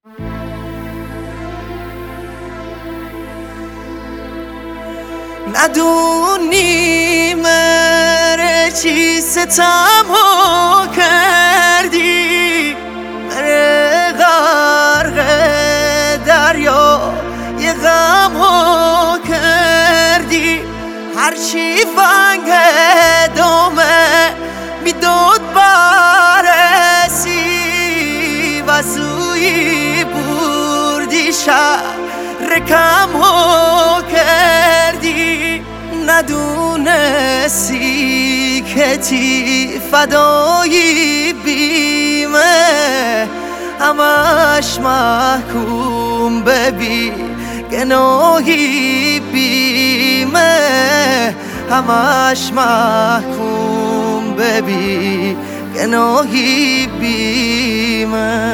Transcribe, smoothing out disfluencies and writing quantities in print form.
ندونی مره چی ستمو کردی، مره غرق دریا یه غمو کردی. هرچی فنگ دومه میدود برسی و سوی بردی شهر کمو کردی. ندونستی که تی فدایی بیمه، همش محکوم به بی گناهی بیمه، همش محکوم به بی گناهی بیمه.